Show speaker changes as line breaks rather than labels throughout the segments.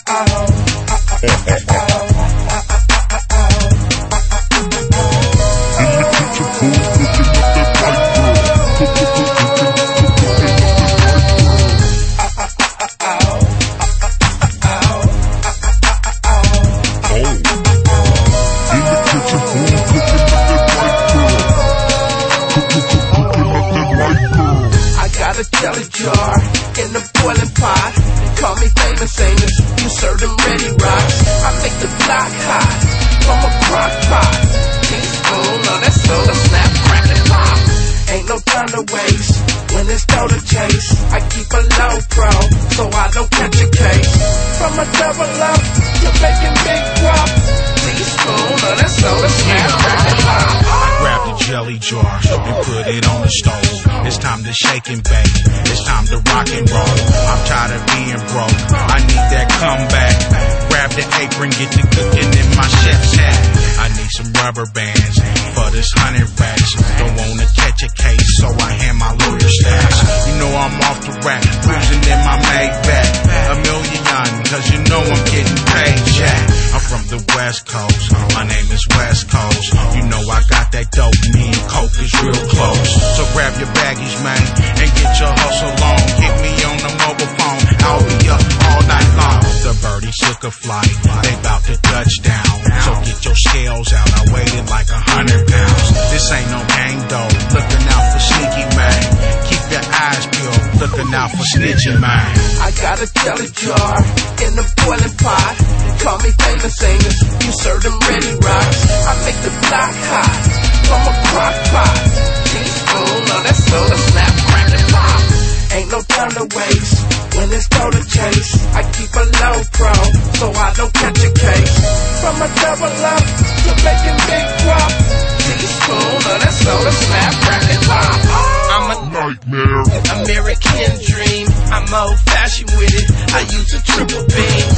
A jelly jar in a boiling pot. They call me famous Amos. You serve them ready rocks. I make the block hot from a crock pot. Teaspoon of that soda, snap, crack and pop. Ain't no time to waste when it's dough to chase. I keep a low pro so I don't catch a case. From a double up to making big guap. Teaspoon of that soda, snap, crack and pop.
Grab the jelly jar and put it on the stove. It's time to shake and bake. It's time to rock and roll. I'm tired of being broke. I need that comeback. Grab the apron, get to cooking in my chef's hat. I need some rubber bands for this 100 racks. Don't wanna catch a case, so I hand my lawyer stacks. You know I'm off the rack, cruising in my Maybach. $1 million, cause you know I'm getting paid, Jack. I'm from the West Coast, my name is West Coast. You know I got that dope, me and Coke is real close. So grab your baggage, man, and get your hustle on. Hit me on the mobile phone, I'll be up all night long. The birdies took a flight, they bout to touch down. So get your scales out, I waited like 100 pounds. This ain't no gang though, looking out for sneaky man. Keep your eyes peeled, looking out for snitching man.
I got a jelly jar in a boiling pot. They call me famous Amos. You serve them ready rocks. I make the block hot from a crock pot. Teaspoon of that soda, snap, crack and pop. Ain't no time to waste when it's dough to chase. I keep a low pro so I don't catch a case. From a double up to making big guap. Teaspoon of that soda, snap, crack and pop. I'm a
Nightmare,
American dream. I'm old fashioned with it. I use a triple beam.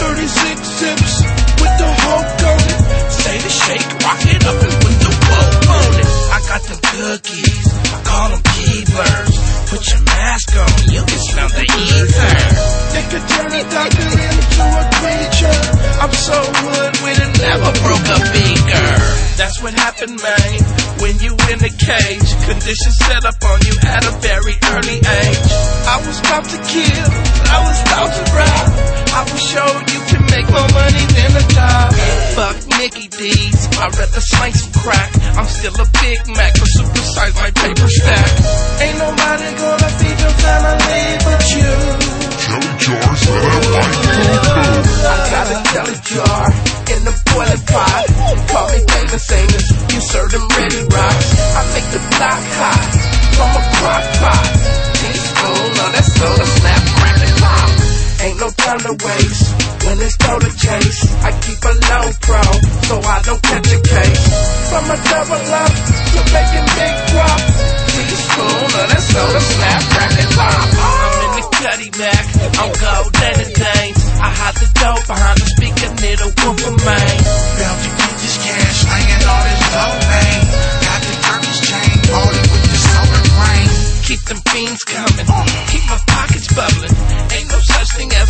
36 tips with the Hulk on it. Say the shake, rock it up and put the whoa on it. I got the cookies, I call them Keeblers. Put your mask on, you can smell the ether. They could turn a doctor into a creature. I'm so wood with it, never broke a beaker. That's what happened, man, when you in the cage. Conditions set up on you at a very early age. I was about to kill, I was about to rob. I will show you can make more money than a job. Fuck Mickey D's, I'd rather slang some crack. I'm still a Big Mac, but supersize my paper stack. Ain't nobody gonna feed your family but you.
jelly jars that I like too.
I got a jelly jar in a boiling pot. Call me famous Amos. You serve them ready rocks. I make the block hot from a crock pot. Teaspoon of that soda, snap, crack and pop. Ain't no time to waste when it's dough to chase. I keep a low pro so I don't catch a case. From a double up to making big guap. Teaspoon of that soda, snap, crack and pop. I'm in the Cuddy Mac, I'm golden and Danes. I hide the dope behind the speaker near the Wolf of Maine.
Bound to get this cash, slanging all this dope, man. Got the Turkish chain, party with the southern rain.
Keep them fiends coming, keep my pockets bubbling. Ain't no such thing as